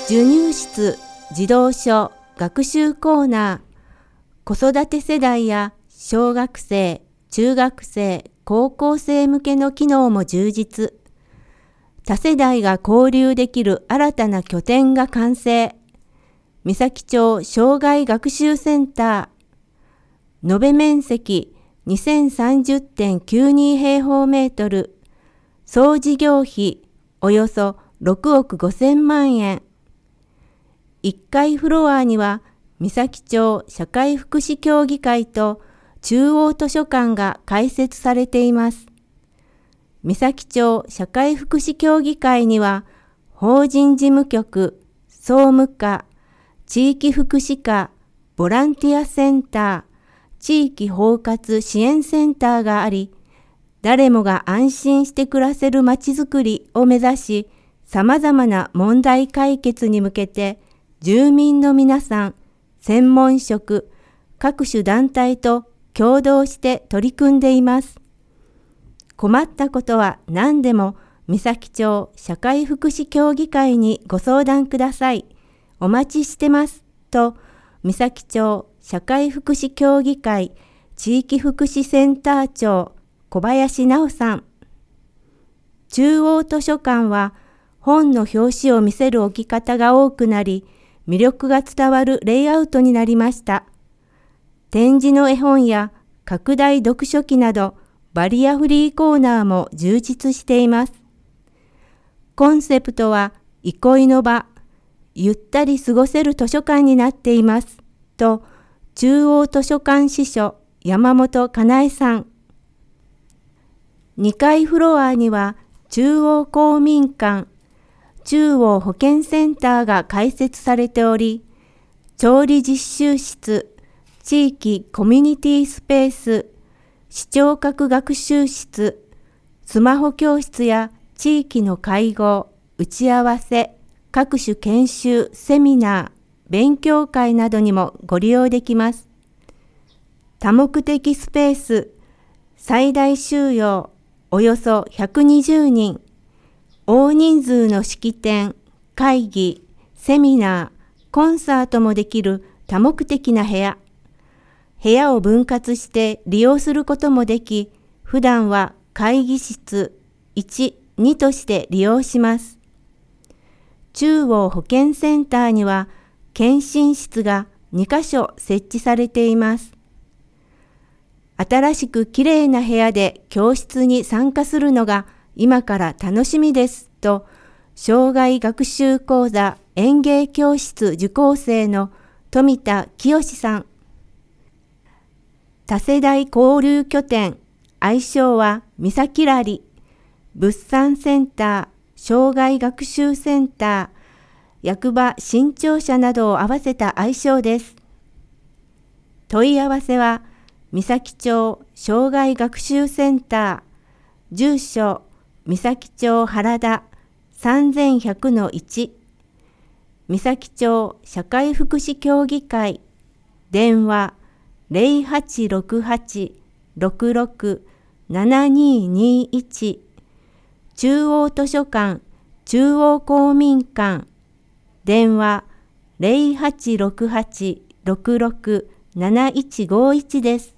授乳室児童書学習コーナー、子育て世代や小学生、中学生、高校生向けの機能も充実。多世代が交流できる新たな拠点が完成。三崎町障害学習センター。延べ面積 2030.92 平方メートル。総事業費およそ6億5000万円。1階フロアには三崎町社会福祉協議会と中央図書館が開設されています。三崎町社会福祉協議会には法人事務局、総務課、地域福祉課、ボランティアセンター、地域包括支援センターがあり、誰もが安心して暮らせるまちづくりを目指し、様々な問題解決に向けて、住民の皆さん、専門職、各種団体と共同して取り組んでいます。困ったことは何でも三崎町社会福祉協議会にご相談ください。お待ちしてます。と、三崎町社会福祉協議会地域福祉センター長小林直さん。中央図書館は本の表紙を見せる置き方が多くなり、魅力が伝わるレイアウトになりました。展示の絵本や拡大読書機などバリアフリーコーナーも充実しています。コンセプトは憩いの場、ゆったり過ごせる図書館になっていますと、中央図書館司書山本かなえさん。2階フロアには中央公民館、中央保健センターが開設されており、調理実習室、地域コミュニティスペース、視聴覚学習室、スマホ教室や地域の会合、打ち合わせ、各種研修、セミナー、勉強会などにもご利用できます。多目的スペース、最大収容およそ120人、大人数の式典、会議、セミナー、コンサートもできる多目的な部屋。部屋を分割して利用することもでき、普段は会議室1、2として利用します。中央保健センターには検診室が2カ所設置されています。新しくきれいな部屋で教室に参加するのが今から楽しみですと、障害学習講座園芸教室受講生の富田清さん。多世代交流拠点、愛称は三崎ラリ、物産センター、障害学習センター、役場新庁舎などを合わせた愛称です。問い合わせは、三崎町障害学習センター、住所、三崎町原田 3100-1、三崎町社会福祉協議会、電話0868-66-7221、中央図書館中央公民館、電話0868-66-7151です。